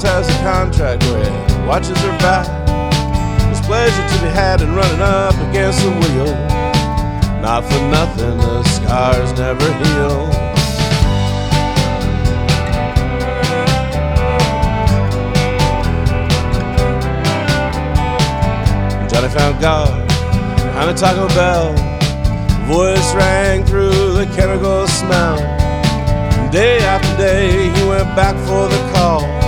has a contract where he watches her back. There's pleasure to be had in running up against the wheel. Not for nothing, the scars never heal. Johnny found God behind a Taco Bell. Voice rang through the chemical smell. Day after day he went back for the call.